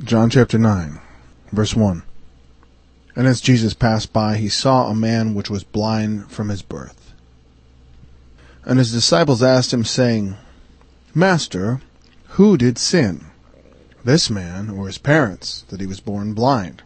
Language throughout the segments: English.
John chapter 9, verse 1. And as Jesus passed by, he saw a man which was blind from his birth. And his disciples asked him, saying, Master, who did sin, this man or his parents, that he was born blind?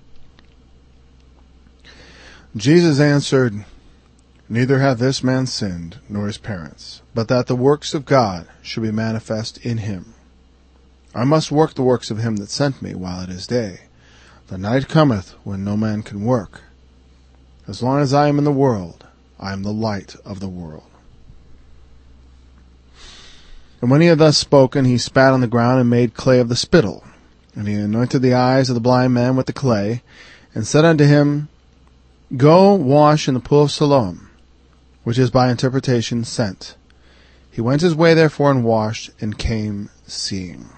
Jesus answered, Neither hath this man sinned, nor his parents, but that the works of God should be manifest in him. I must work the works of him that sent me while it is day. The night cometh when no man can work. As long as I am in the world, I am the light of the world. And when he had thus spoken, he spat on the ground and made clay of the spittle. And he anointed the eyes of the blind man with the clay, and said unto him, Go wash in the pool of Siloam, which is by interpretation sent. He went his way therefore and washed, and came seeing.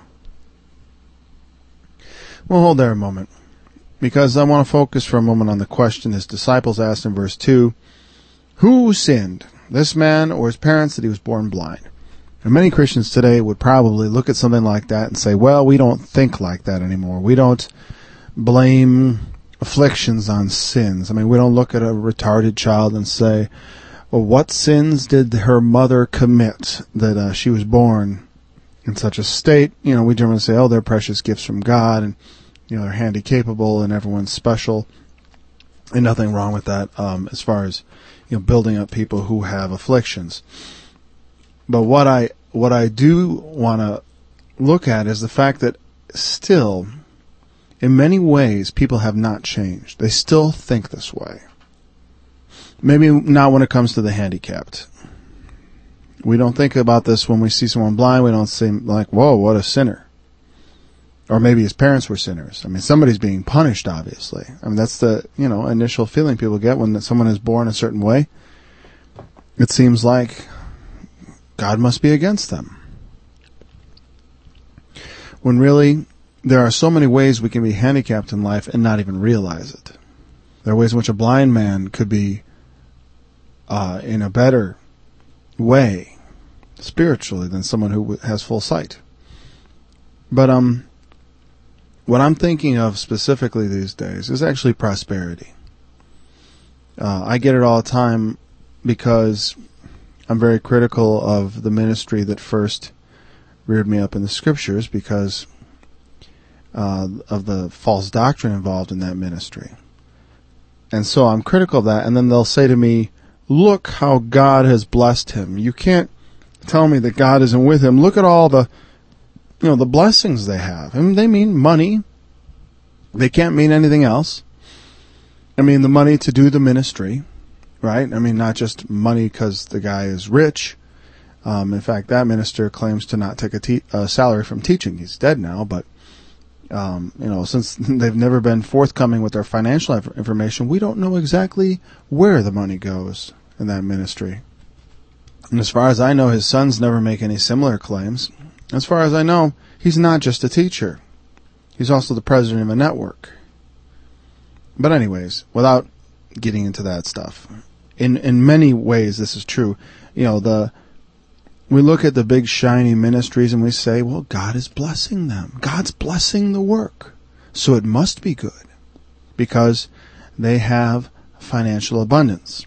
We'll hold there a moment, because I want to focus for a moment on the question his disciples asked in verse 2, Who sinned, this man or his parents, that he was born blind? And many Christians today would probably look at something like that and say, well, we don't think like that anymore. We don't blame afflictions on sins. I mean, we don't look at a retarded child and say, well, what sins did her mother commit that she was born in such a state? You know, we generally say, oh, they're precious gifts from God, and you know, they're handy capable, and everyone's special, and nothing wrong with that as far as building up people who have afflictions. But what I do want to look at is the fact that still, in many ways, people have not changed. They still think this way. Maybe not when it comes to the handicapped. We don't think about this when we see someone blind. We don't say like, whoa, what a sinner. Or maybe his parents were sinners. I mean, somebody's being punished, obviously. I mean, that's the, initial feeling people get when someone is born a certain way. It seems like God must be against them. When really, there are so many ways we can be handicapped in life and not even realize it. There are ways in which a blind man could be in a better way spiritually than someone who has full sight. But what I'm thinking of specifically these days is actually prosperity. I get it all the time because I'm very critical of the ministry that first reared me up in the scriptures because of the false doctrine involved in that ministry. And so I'm critical of that, and then they'll say to me, look how God has blessed him. You can't tell me that God isn't with him. Look at all the blessings they have. I mean, they mean money. They can't mean anything else. I mean, the money to do the ministry, right? I mean, not just money because the guy is rich. In fact, that minister claims to not take a salary from teaching. He's dead now, but since they've never been forthcoming with their financial information, we don't know exactly where the money goes in that ministry. And as far as I know, his sons never make any similar claims. As far as I know, he's not just a teacher. He's also the president of a network. But anyways, without getting into that stuff, in many ways this is true. We look at the big shiny ministries and we say, well, God is blessing them. God's blessing the work. So it must be good because they have financial abundance.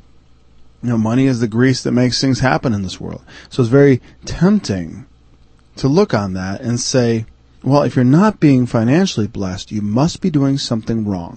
Money is the grease that makes things happen in this world. So it's very tempting to look on that and say, well, if you're not being financially blessed, you must be doing something wrong.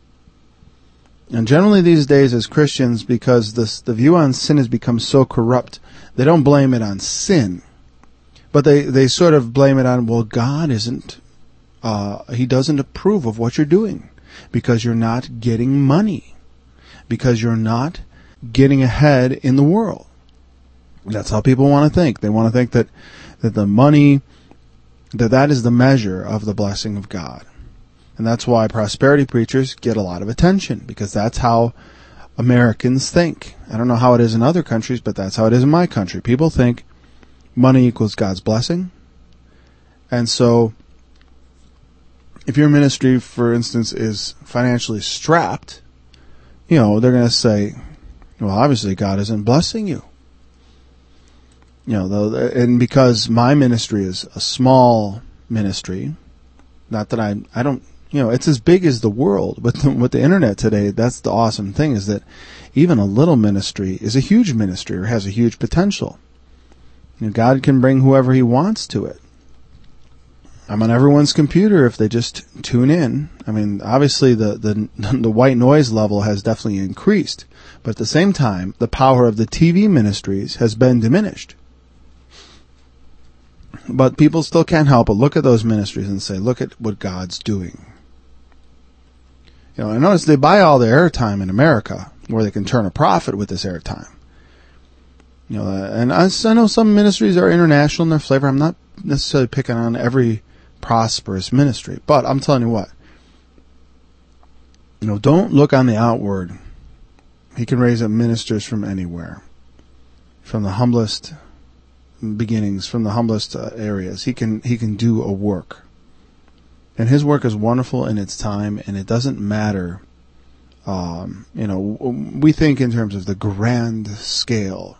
And generally these days as Christians, because the view on sin has become so corrupt, they don't blame it on sin, but they sort of blame it on, well, God isn't, he doesn't approve of what you're doing because you're not getting money, because you're not getting ahead in the world. That's how people want to think. They want to think that the money, that is the measure of the blessing of God. And that's why prosperity preachers get a lot of attention, because that's how Americans think. I don't know how it is in other countries, but that's how it is in my country. People think money equals God's blessing. And so if your ministry, for instance, is financially strapped, they're going to say, well, obviously God isn't blessing you. And because my ministry is a small ministry, Not that I don't, it's as big as the world. But with the internet today, that's the awesome thing, is that even a little ministry is a huge ministry or has a huge potential. God can bring whoever he wants to it. I'm on everyone's computer if they just tune in. I mean, obviously the white noise level has definitely increased, but at the same time, the power of the TV ministries has been diminished. But people still can't help but look at those ministries and say, look at what God's doing. I notice they buy all their airtime in America, where they can turn a profit with this airtime. And I know some ministries are international in their flavor. I'm not necessarily picking on every prosperous ministry, but I'm telling you what, don't look on the outward. He can raise up ministers from anywhere, from the humblest beginnings, from the humblest areas. He can do a work, and his work is wonderful in its time, and it doesn't matter. We think in terms of the grand scale.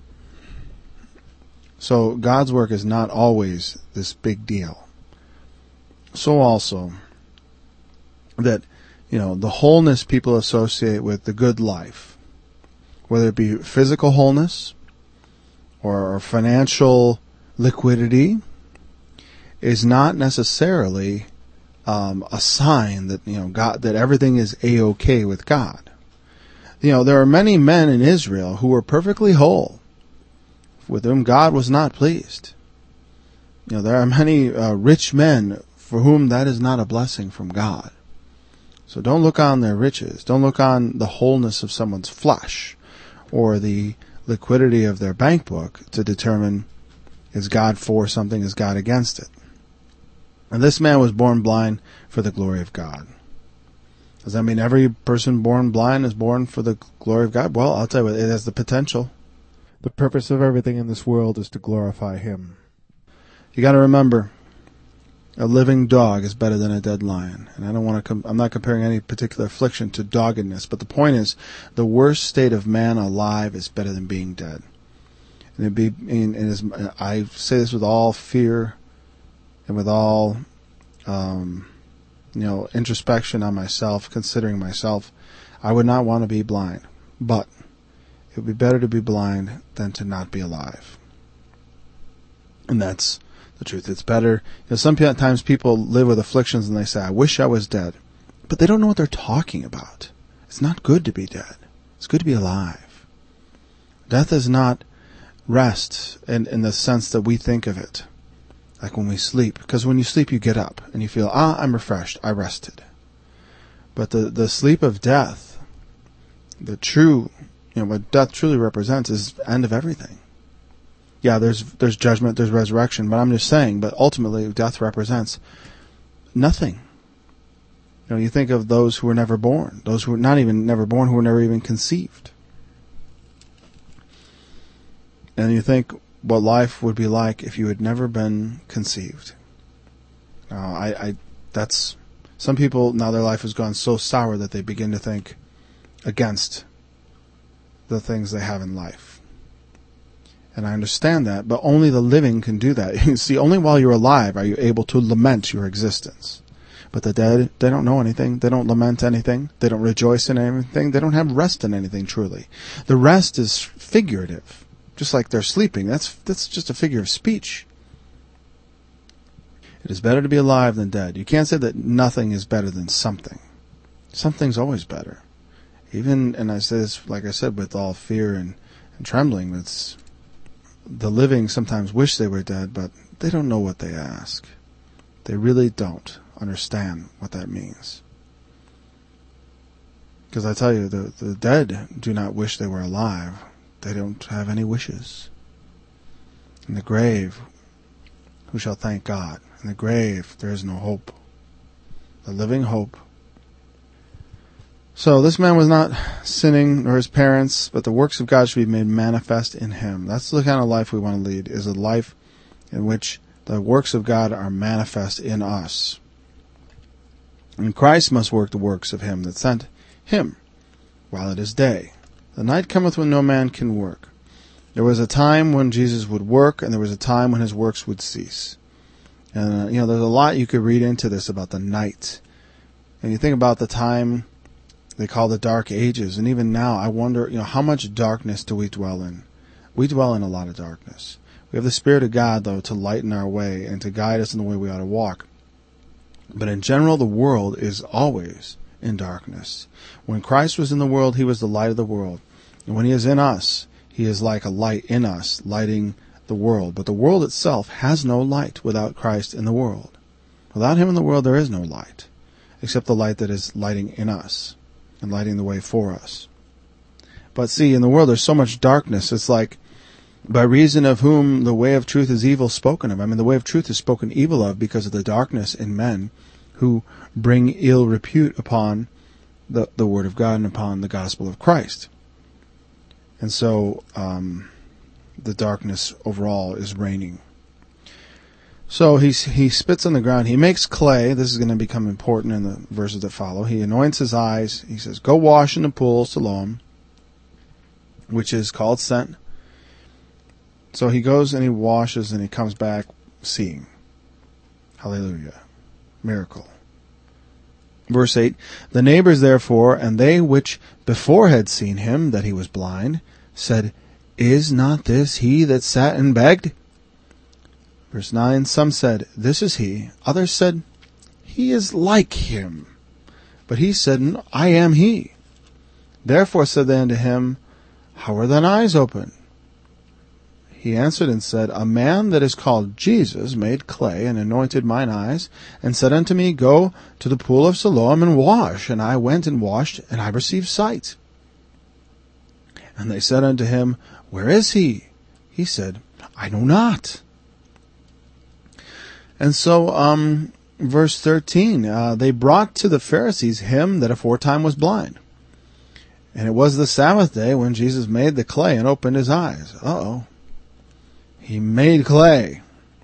So God's work is not always this big deal. So also that, the wholeness people associate with the good life, whether it be physical wholeness or financial liquidity, is not necessarily a sign that, God, that everything is A-okay with God. There are many men in Israel who were perfectly whole, with whom God was not pleased. There are many rich men for whom that is not a blessing from God. So don't look on their riches. Don't look on the wholeness of someone's flesh or the liquidity of their bank book to determine, is God for something, is God against it. And this man was born blind for the glory of God. Does that mean every person born blind is born for the glory of God? Well, I'll tell you what, it has the potential. The purpose of everything in this world is to glorify him. You got to remember, a living dog is better than a dead lion. And I'm not comparing any particular affliction to doggedness, but the point is, the worst state of man alive is better than being dead. And I say this with all fear and with all, introspection on myself, considering myself. I would not want to be blind, but it would be better to be blind than to not be alive. And that's the truth. It's better. Sometimes people live with afflictions and they say, I wish I was dead. But they don't know what they're talking about. It's not good to be dead. It's good to be alive. Death is not rest in the sense that we think of it. Like when we sleep. Because when you sleep, you get up and you feel, I'm refreshed. I rested. But the sleep of death, the true, what death truly represents is the end of everything. Yeah, there's judgment, there's resurrection, but I'm just saying, but ultimately death represents nothing. You think of those who were never born, those who were not even never born, who were never even conceived. And you think what life would be like if you had never been conceived. That's, some people, now their life has gone so sour that they begin to think against the things they have in life. And I understand that, but only the living can do that. You see, only while you're alive are you able to lament your existence. But the dead, they don't know anything. They don't lament anything. They don't rejoice in anything. They don't have rest in anything, truly. The rest is figurative. Just like they're sleeping. That's just a figure of speech. It is better to be alive than dead. You can't say that nothing is better than something. Something's always better. Even, and I say this, like I said, with all fear and trembling, it's, the living sometimes wish they were dead, but they don't know what they ask. They really don't understand what that means. Because I tell you, the dead do not wish they were alive. They don't have any wishes. In the grave, who shall thank God? In the grave, there is no hope. The living hope. So this man was not sinning, nor his parents, but the works of God should be made manifest in him. That's the kind of life we want to lead, is a life in which the works of God are manifest in us. And Christ must work the works of him that sent him while it is day. The night cometh when no man can work. There was a time when Jesus would work, and there was a time when his works would cease. And, there's a lot you could read into this about the night. And you think about the time they call the Dark Ages. And even now, I wonder, how much darkness do we dwell in? We dwell in a lot of darkness. We have the Spirit of God, though, to lighten our way and to guide us in the way we ought to walk. But in general, the world is always in darkness. When Christ was in the world, he was the light of the world. And when he is in us, he is like a light in us, lighting the world. But the world itself has no light without Christ in the world. Without him in the world, there is no light, except the light that is lighting in us and lighting the way for us. But see, in the world, there's so much darkness. It's like, by reason of whom the way of truth is evil spoken of. I mean, the way of truth is spoken evil of because of the darkness in men who bring ill repute upon the word of God and upon the gospel of Christ. And so, the darkness overall is reigning. So he spits on the ground. He makes clay. This is going to become important in the verses that follow. He anoints his eyes. He says, "Go wash in the pool, Siloam," which is called sent. So he goes and he washes and he comes back seeing. Hallelujah. Miracle. Verse 8, "The neighbors therefore, and they which before had seen him, that he was blind, said, Is not this he that sat and begged?" Verse 9, "Some said, This is he. Others said, He is like him. But he said, I am he. Therefore said they unto him, How are thine eyes opened? He answered and said, A man that is called Jesus made clay, and anointed mine eyes, and said unto me, Go to the pool of Siloam and wash. And I went and washed, and I received sight. And they said unto him, Where is he? He said, I know not. And so, verse 13, they brought to the Pharisees him that aforetime was blind. And it was the Sabbath day when Jesus made the clay and opened his eyes. Uh-oh. He made clay.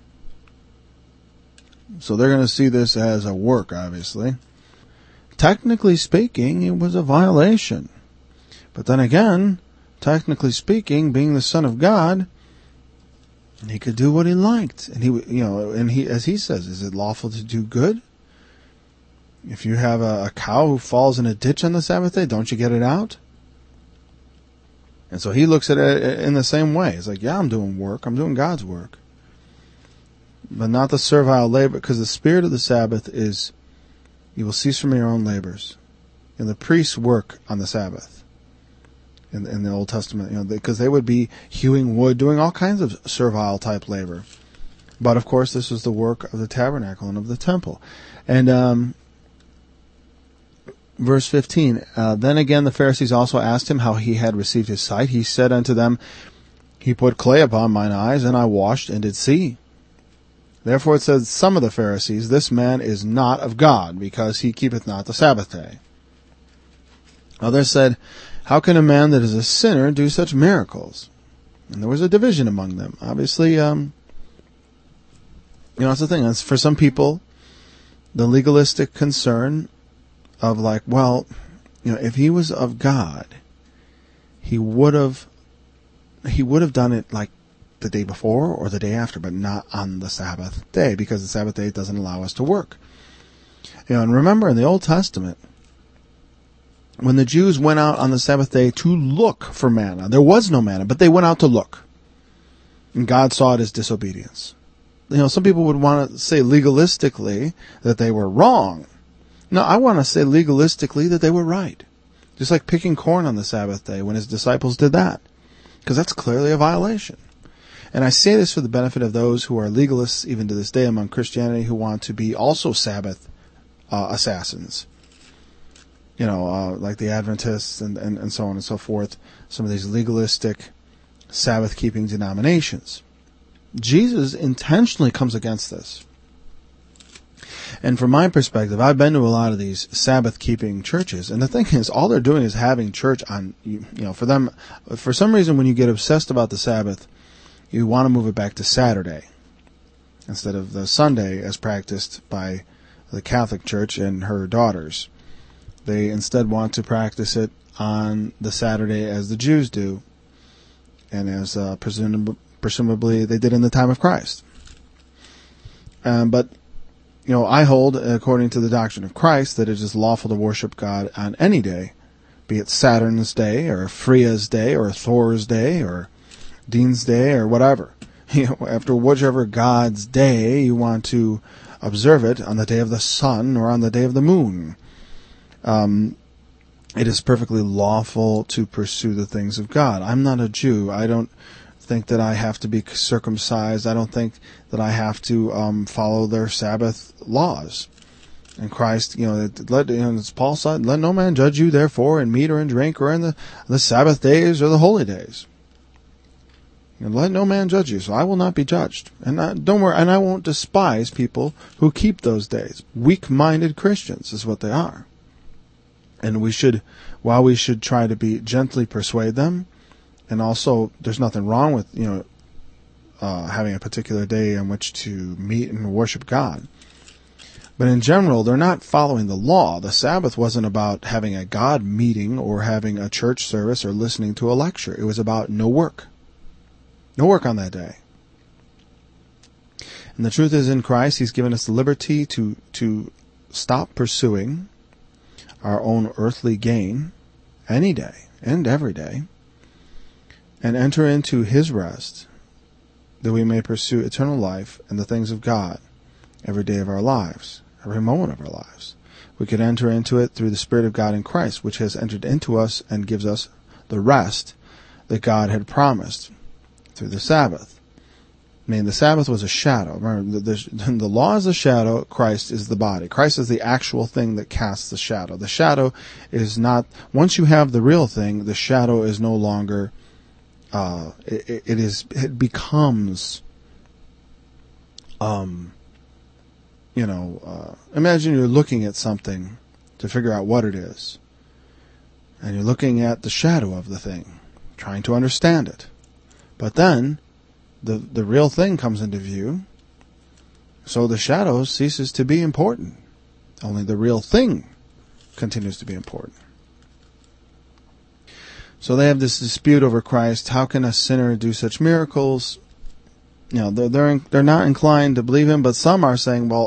So they're going to see this as a work, obviously. Technically speaking, it was a violation. But then again, technically speaking, being the Son of God, he could do what he liked. And he, as he says, is it lawful to do good? If you have a cow who falls in a ditch on the Sabbath day, don't you get it out? And so he looks at it in the same way. It's like, yeah, I'm doing work. I'm doing God's work. But not the servile labor, because the spirit of the Sabbath is, you will cease from your own labors. And the priests work on the Sabbath. In the Old Testament, because they would be hewing wood, doing all kinds of servile type labor. But of course, this was the work of the tabernacle and of the temple. And verse 15, then again the Pharisees also asked him how he had received his sight. He said unto them, He put clay upon mine eyes, and I washed, and did see. Therefore it says, some of the Pharisees, This man is not of God, because he keepeth not the Sabbath day. Others said, How can a man that is a sinner do such miracles? And there was a division among them. Obviously, it's the thing. It's for some people, the legalistic concern of like, well, if he was of God, he would have done it like the day before or the day after, but not on the Sabbath day, because the Sabbath day doesn't allow us to work. And remember in the Old Testament, when the Jews went out on the Sabbath day to look for manna, there was no manna, but they went out to look. And God saw it as disobedience. Some people would want to say legalistically that they were wrong. No, I want to say legalistically that they were right. Just like picking corn on the Sabbath day when his disciples did that. Because that's clearly a violation. And I say this for the benefit of those who are legalists even to this day among Christianity who want to be also Sabbath assassins. Like the Adventists and so on and so forth, some of these legalistic Sabbath-keeping denominations. Jesus intentionally comes against this. And from my perspective, I've been to a lot of these Sabbath-keeping churches, and the thing is, all they're doing is having church on, for them, for some reason when you get obsessed about the Sabbath, you want to move it back to Saturday instead of the Sunday as practiced by the Catholic Church and her daughters. They instead want to practice it on the Saturday as the Jews do, and as presumably they did in the time of Christ. But I hold, according to the doctrine of Christ, that it is lawful to worship God on any day, be it Saturn's day, or Freya's day, or Thor's day, or Dean's day, or whatever. After whichever God's day you want to observe it, on the day of the sun or on the day of the moon. It is perfectly lawful to pursue the things of God. I'm not a Jew. I don't think that I have to be circumcised. I don't think that I have to follow their Sabbath laws. And Christ, as Paul said, let no man judge you therefore in meat or in drink or in the Sabbath days or the holy days. Let no man judge you, so I will not be judged. And don't worry, and I won't despise people who keep those days. Weak-minded Christians is what they are. And while we should try to be gently persuade them, and also there's nothing wrong with, having a particular day on which to meet and worship God. But in general, they're not following the law. The Sabbath wasn't about having a God meeting or having a church service or listening to a lecture. It was about no work. No work on that day. And the truth is, in Christ, He's given us the liberty to stop pursuing our own earthly gain any day and every day, and enter into His rest, that we may pursue eternal life and the things of God every day of our lives, every moment of our lives. We could enter into it through the Spirit of God in Christ, which has entered into us and gives us the rest that God had promised through the Sabbath. The Sabbath was a shadow. Remember, the law is a shadow. Christ is the body. Christ is the actual thing that casts the shadow. The shadow is not, once you have the real thing, the shadow is no longer, it becomes, imagine you're looking at something to figure out what it is. And you're looking at the shadow of the thing, trying to understand it. But then, the real thing comes into view, so the shadow ceases to be important. Only the real thing continues to be important. So they have this dispute over Christ. How can a sinner do such miracles? They're not inclined to believe Him, but some are saying, well,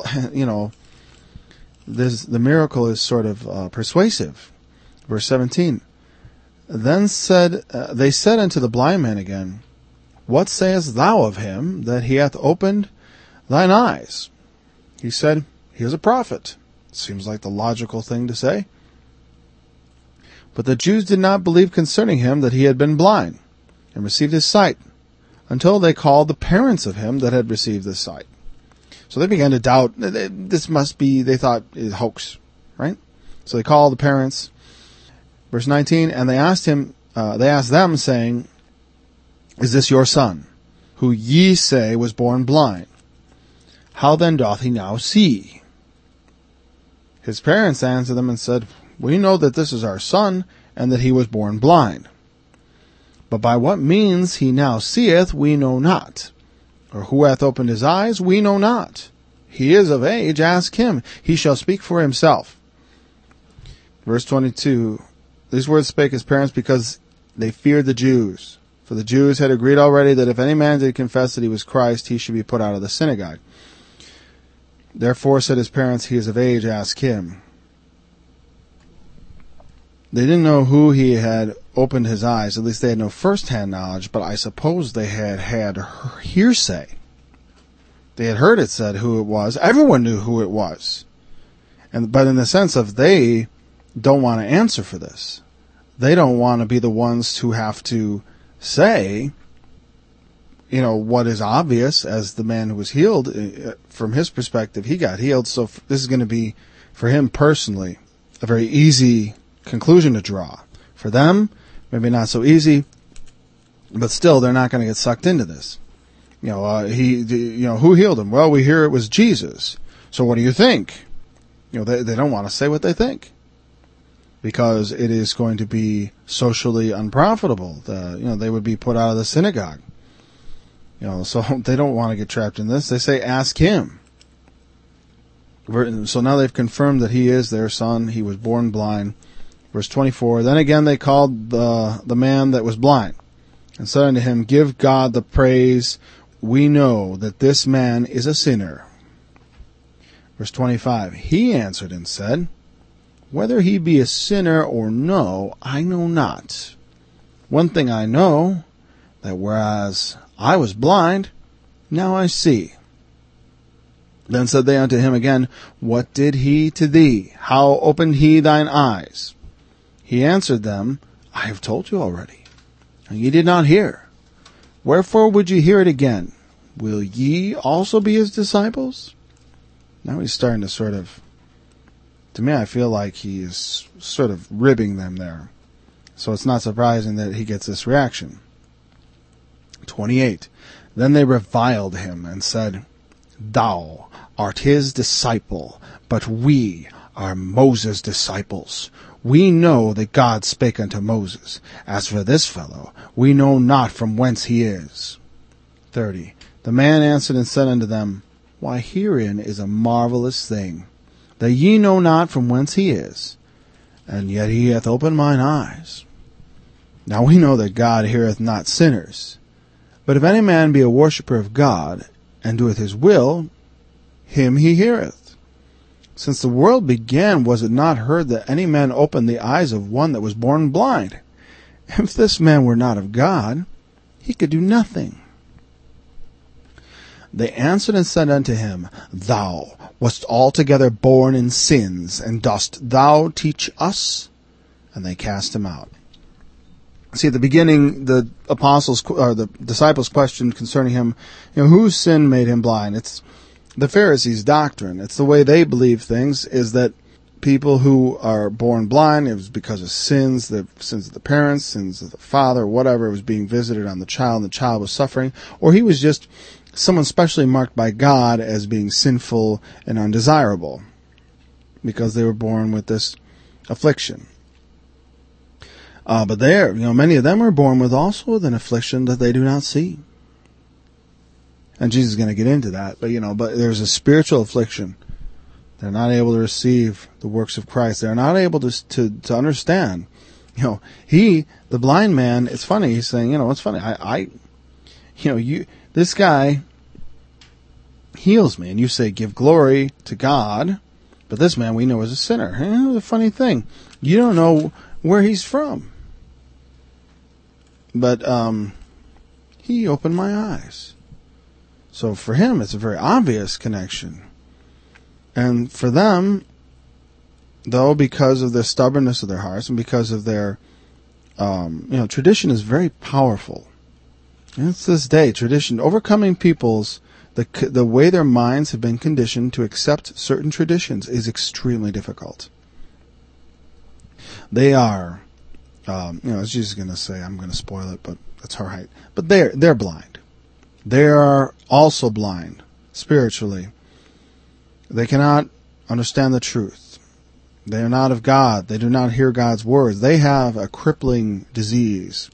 the miracle is sort of persuasive. Verse 17. Then they said unto the blind man again, what sayest thou of him that he hath opened thine eyes? He said, he is a prophet. Seems like the logical thing to say. But the Jews did not believe concerning him that he had been blind, and received his sight, until they called the parents of him that had received his sight. So they began to doubt, this must be, they thought, a hoax, right? So they called the parents. Verse 19, and they asked them, saying, is this your son, who ye say was born blind? How then doth he now see? His parents answered them and said, we know that this is our son, and that he was born blind. But by what means he now seeth, we know not. Or who hath opened his eyes, we know not. He is of age, ask him. He shall speak for himself. Verse 22, these words spake his parents because they feared the Jews. For the Jews had agreed already that if any man did confess that he was Christ, he should be put out of the synagogue. Therefore said his parents, he is of age, ask him. They didn't know who he had opened his eyes. At least they had no first-hand knowledge, but I suppose they had hearsay. They had heard it said who it was. Everyone knew who it was. But in the sense of they don't want to answer for this. They don't want to be the ones who have to say, what is obvious, as the man who was healed, from his perspective, he got healed. So this is going to be, for him personally, a very easy conclusion to draw. For them, maybe not so easy, but still, they're not going to get sucked into this. Who healed him? Well, we hear it was Jesus. So what do you think? They don't want to say what they think, because it is going to be socially unprofitable. They would be put out of the synagogue. So they don't want to get trapped in this. They say, ask him. So now they've confirmed that he is their son. He was born blind. Verse 24, then again they called the man that was blind, and said unto him, give God the praise. We know that this man is a sinner. Verse 25, he answered and said, whether he be a sinner or no, I know not. One thing I know, that whereas I was blind, now I see. Then said they unto him again, what did he to thee? How opened he thine eyes? He answered them, I have told you already, and ye did not hear. Wherefore would ye hear it again? Will ye also be his disciples? Now he's starting to sort of, to me I feel like he is sort of ribbing them there. So it's not surprising that he gets this reaction. 28. Then they reviled him and said, thou art his disciple, but we are Moses' disciples. We know that God spake unto Moses. As for this fellow, we know not from whence he is. 30. The man answered and said unto them, why, herein is a marvelous thing, that ye know not from whence he is, and yet he hath opened mine eyes. Now we know that God heareth not sinners, but if any man be a worshipper of God, and doeth his will, him he heareth. Since the world began, was it not heard that any man opened the eyes of one that was born blind? If this man were not of God, he could do nothing. They answered and said unto him, thou wast altogether born in sins, and dost thou teach us? And they cast him out. See, at the beginning, the apostles or the disciples questioned concerning him, whose sin made him blind? It's the Pharisees' doctrine. It's the way they believe things, is that people who are born blind, it was because of sins, the sins of the parents, sins of the father, whatever, it was being visited on the child, and the child was suffering, or he was just someone specially marked by God as being sinful and undesirable, because they were born with this affliction. But many of them are born with also with an affliction that they do not see. And Jesus is going to get into that, but there's a spiritual affliction. They're not able to receive the works of Christ. They're not able to understand. The blind man, it's funny, he's saying, it's funny, this guy heals me, and you say, give glory to God, but this man we know is a sinner. The funny thing, you don't know where he's from. But he opened my eyes. So for him, it's a very obvious connection. And for them, though, because of the stubbornness of their hearts and because of their, tradition is very powerful. And it's this day, tradition, overcoming people's, the way their minds have been conditioned to accept certain traditions is extremely difficult. They are, as Jesus is going to say, I'm going to spoil it, but that's all right. But they're blind. They are also blind spiritually. They cannot understand the truth. They are not of God. They do not hear God's words. They have a crippling disease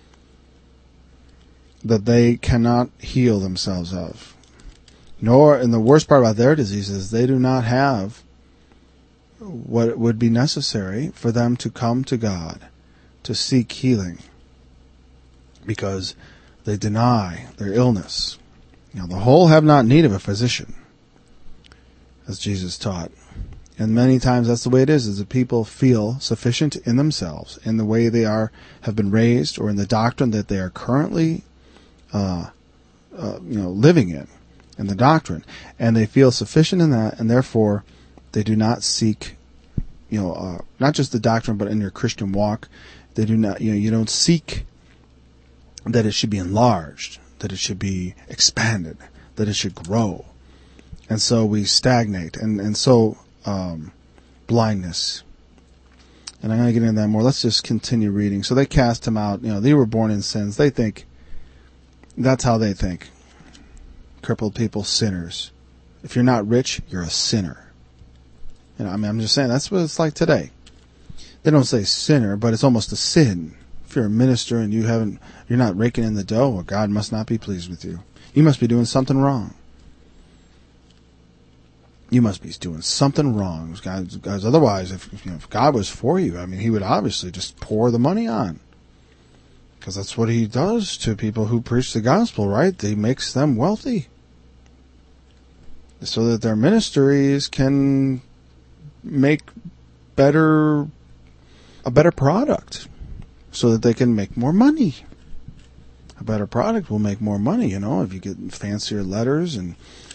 that they cannot heal themselves of. And the worst part about their disease is they do not have what would be necessary for them to come to God, to seek healing, because they deny their illness. The whole have not need of a physician, as Jesus taught. And many times that's the way it is that people feel sufficient in themselves, in the way they have been raised, or in the doctrine that they are currently living in the doctrine, and they feel sufficient in that, and therefore they do not seek, not just the doctrine, but in your Christian walk, they do not, you don't seek that it should be enlarged, that it should be expanded, that it should grow. And so we stagnate, and so blindness. And I'm going to get into that more. Let's just continue reading. So they cast him out. They were born in sins. They think, that's how they think. Crippled people, sinners. If you're not rich, you're a sinner. I'm just saying, that's what it's like today. They don't say sinner, but it's almost a sin. If you're a minister and you're not raking in the dough, well, God must not be pleased with you. You must be doing something wrong. You must be doing something wrong. Guys, otherwise, if God was for you, he would obviously just pour the money on. Because that's what he does to people who preach the gospel, right? He makes them wealthy. so that their ministries can make a better product, so that they can make more money. A better product will make more money, if you get fancier letters and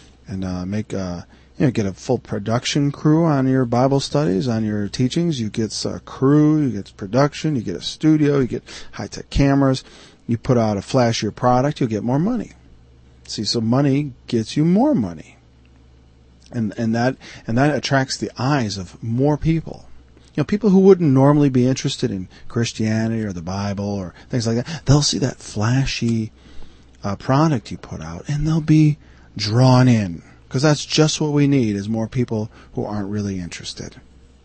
get a full production crew on your Bible studies, on your teachings. You get a crew, you get production, you get a studio, you get high-tech cameras. You put out a flashier product, you'll get more money. See, so money gets you more money. And that attracts the eyes of more people. People who wouldn't normally be interested in Christianity or the Bible or things like that, they'll see that flashy product you put out, and they'll be drawn in. Because that's just what we need, is more people who aren't really interested.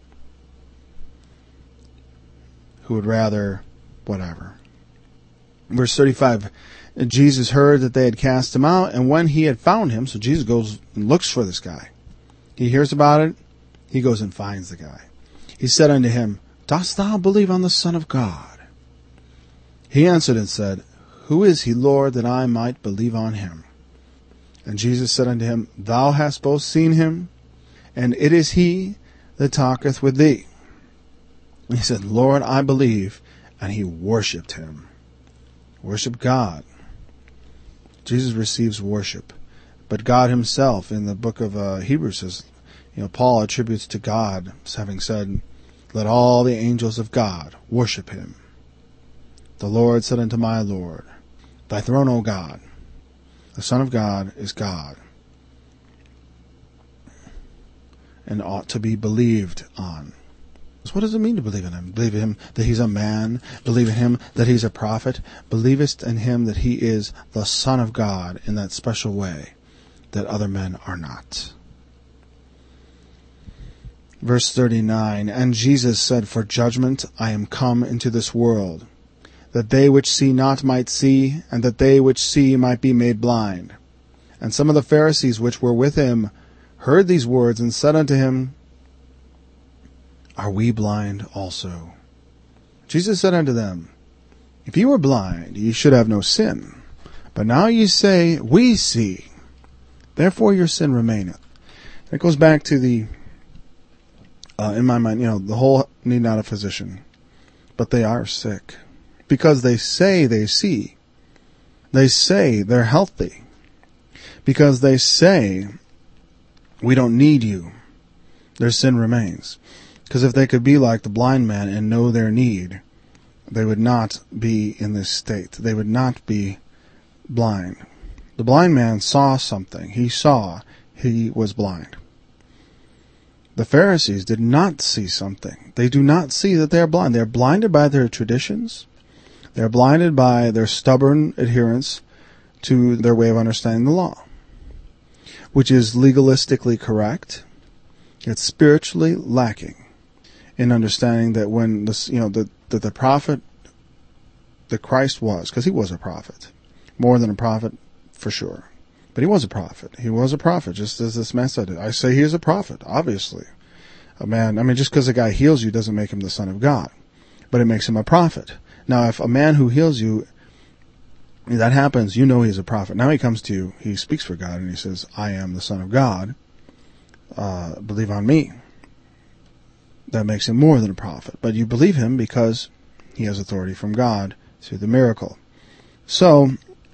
Who would rather whatever. Verse 35, Jesus heard that they had cast him out, and when he had found him, so Jesus goes and looks for this guy. He hears about it, he goes and finds the guy. He said unto him, Dost thou believe on the Son of God? He answered and said, Who is he, Lord, that I might believe on him? And Jesus said unto him, Thou hast both seen him, and it is he that talketh with thee. And he said, Lord, I believe. And he worshipped him. Worship God. Jesus receives worship. But God himself, in the book of Hebrews, says, Paul attributes to God, having said, Let all the angels of God worship him. The Lord said unto my Lord, Thy throne, O God. The Son of God is God, and ought to be believed on. So what does it mean to believe in him? Believe in him that he's a man. Believe in him that he's a prophet. Believest in him that he is the Son of God in that special way that other men are not. Verse 39, And Jesus said, For judgment I am come into this world, that they which see not might see, and that they which see might be made blind. And some of the Pharisees which were with him heard these words, and said unto him, Are we blind also? Jesus said unto them, If ye were blind, ye should have no sin. But now ye say, We see. Therefore your sin remaineth. It goes back to in my mind, the whole need not a physician, but they are sick. Because they say they see. They say they're healthy. Because they say, we don't need you. Their sin remains. Because if they could be like the blind man and know their need, they would not be in this state. They would not be blind. The blind man saw something. He saw he was blind. The Pharisees did not see something. They do not see that they are blind. They are blinded by their traditions. They are blinded by their stubborn adherence to their way of understanding the law, which is legalistically correct. It's spiritually lacking in understanding that when that the prophet that Christ was, because he was a prophet, more than a prophet for sure, but he was a prophet. He was a prophet, just as this man said it. I say he is a prophet, obviously. Just because a guy heals you doesn't make him the Son of God, but it makes him a prophet. Now, if a man who heals you, that happens, he's a prophet. Now he comes to you, he speaks for God, and he says, I am the Son of God. Believe on me. That makes him more than a prophet. But you believe him because he has authority from God through the miracle. So,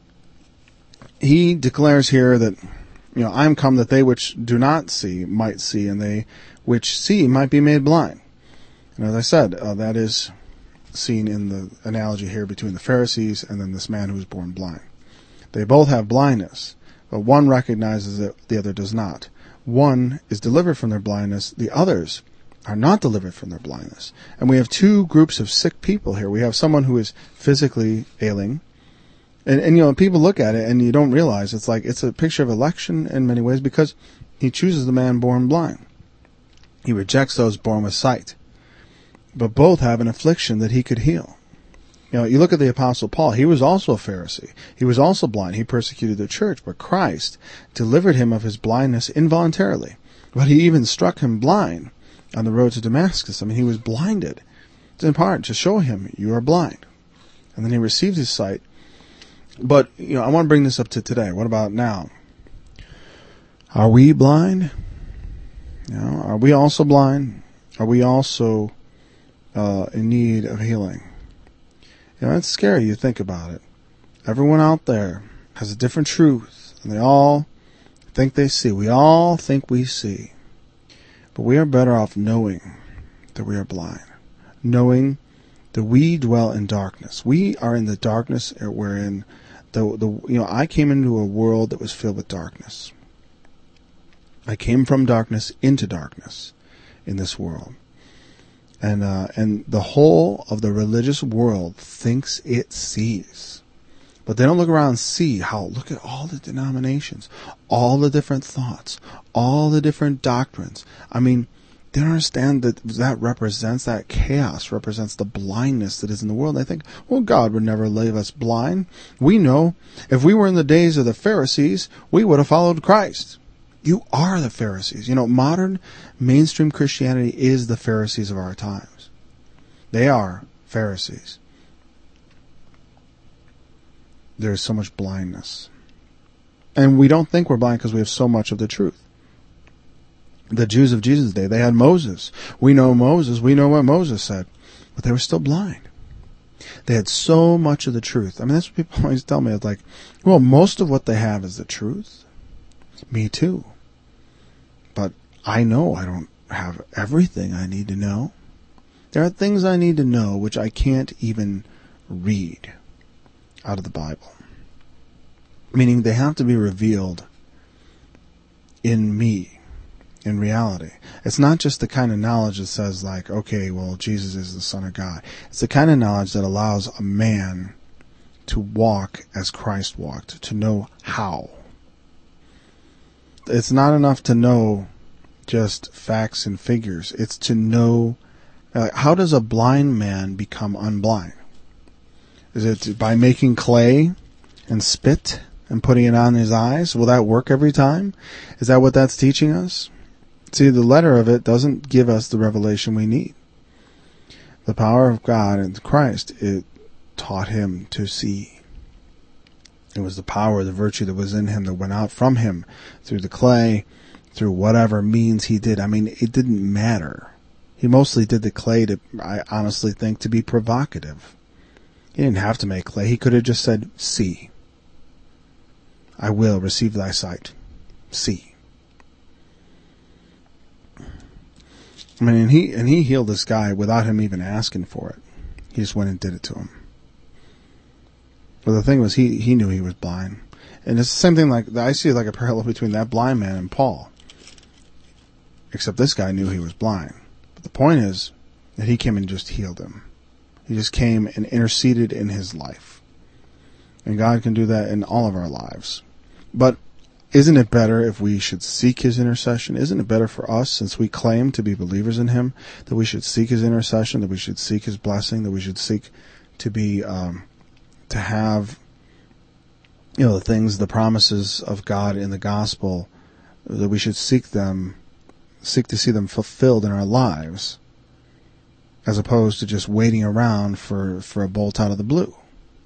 he declares here that, I am come that they which do not see might see, and they which see might be made blind. And as I said, that is seen in the analogy here between the Pharisees and then this man who was born blind. They both have blindness, but one recognizes it, the other does not. One is delivered from their blindness, the others are not delivered from their blindness. And we have two groups of sick people here. We have someone who is physically ailing, and people look at it and you don't realize it's a picture of election in many ways, because he chooses the man born blind. He rejects those born with sight. But both have an affliction that he could heal. You look at the Apostle Paul. He was also a Pharisee. He was also blind. He persecuted the church, but Christ delivered him of his blindness involuntarily. But he even struck him blind on the road to Damascus. He was blinded. It's in part to show him, you are blind. And then he received his sight. But, I want to bring this up to today. What about now? Are we blind? Are we also blind? Are we also in need of healing? It's scary. You think about it. Everyone out there has a different truth, and they all think they see. We all think we see. But we are better off knowing that we are blind, knowing that we dwell in darkness. We are in the darkness wherein I came into a world that was filled with darkness. I came from darkness into darkness in this world. And the whole of the religious world thinks it sees. But they don't look around and see look at all the denominations, all the different thoughts, all the different doctrines. I mean, they don't understand that chaos represents the blindness that is in the world. They think, well, God would never leave us blind. We know if we were in the days of the Pharisees, we would have followed Christ. You are the Pharisees. Modern mainstream Christianity is the Pharisees of our times. They are Pharisees. There's so much blindness. And we don't think we're blind because we have so much of the truth. The Jews of Jesus' day, they had Moses. We know Moses. We know what Moses said. But they were still blind. They had so much of the truth. I mean, that's what people always tell me. It's like, well, most of what they have is the truth. Me too. But I know I don't have everything I need to know. There are things I need to know which I can't even read out of the Bible. Meaning they have to be revealed in me, in reality. It's not just the kind of knowledge that says like, okay, well, Jesus is the Son of God. It's the kind of knowledge that allows a man to walk as Christ walked, to know how. It's not enough to know just facts and figures. It's to know, how does a blind man become unblind? Is it by making clay and spit and putting it on his eyes? Will that work every time? Is that what that's teaching us? See, the letter of it doesn't give us the revelation we need. The power of God in Christ, it taught him to see. It was the power, the virtue that was in him that went out from him through the clay, through whatever means he did. I mean, it didn't matter. He mostly did the clay I honestly think, to be provocative. He didn't have to make clay. He could have just said, see. I will receive thy sight. See. I mean, and he healed this guy without him even asking for it. He just went and did it to him. But the thing was, he knew he was blind. And it's the same thing, like, I see like a parallel between that blind man and Paul. Except this guy knew he was blind. But the point is that he came and just healed him. He just came and interceded in his life. And God can do that in all of our lives. But isn't it better if we should seek his intercession? Isn't it better for us, since we claim to be believers in him, that we should seek his intercession, that we should seek his blessing, that we should seek to be, to have, the things, the promises of God in the gospel, that we should seek to see them fulfilled in our lives, as opposed to just waiting around for a bolt out of the blue.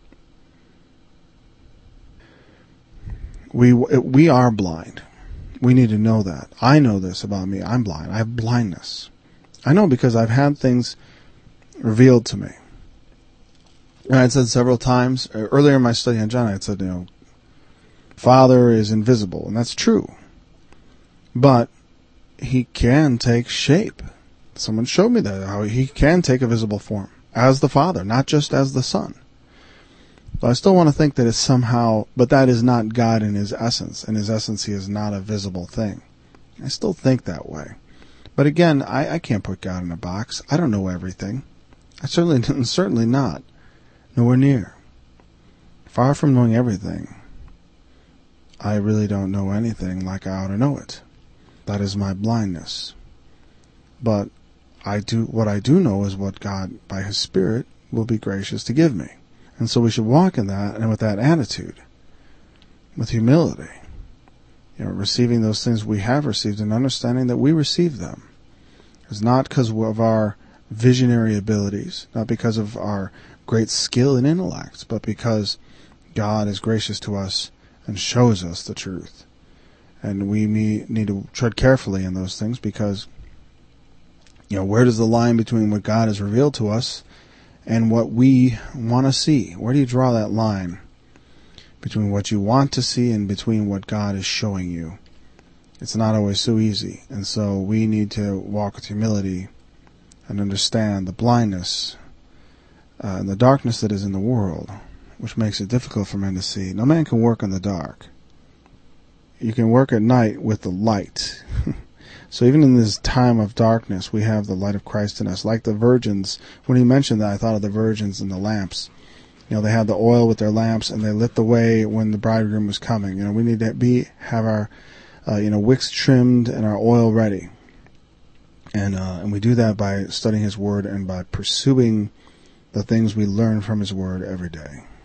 We are blind. We need to know that. I know this about me. I'm blind. I have blindness. I know because I've had things revealed to me. And I said several times, earlier in my study on John, I had said, Father is invisible, and that's true. But he can take shape. Someone showed me that, how he can take a visible form as the Father, not just as the Son. But I still want to think that it's somehow, but that is not God in his essence. In his essence, he is not a visible thing. I still think that way. But again, I can't put God in a box. I don't know everything. I certainly not. Nowhere near. Far from knowing everything. I really don't know anything like I ought to know it. That is my blindness. But what I do know is what God, by his Spirit, will be gracious to give me. And so we should walk in that, and with that attitude, with humility, receiving those things we have received and understanding that we receive them. It's not because of our visionary abilities, not because of our great skill and intellect, but because God is gracious to us and shows us the truth. And we need to tread carefully in those things because, where does the line between what God has revealed to us and what we want to see? Where do you draw that line between what you want to see and between what God is showing you? It's not always so easy. And so we need to walk with humility and understand the blindness and the darkness that is in the world, which makes it difficult for men to see. No man can work in the dark. You can work at night with the light. So even in this time of darkness, we have the light of Christ in us. Like the virgins, when he mentioned that, I thought of the virgins and the lamps. They had the oil with their lamps, and they lit the way when the bridegroom was coming. We need to have our, wicks trimmed and our oil ready. And we do that by studying his word and by pursuing the things we learn from his word every day.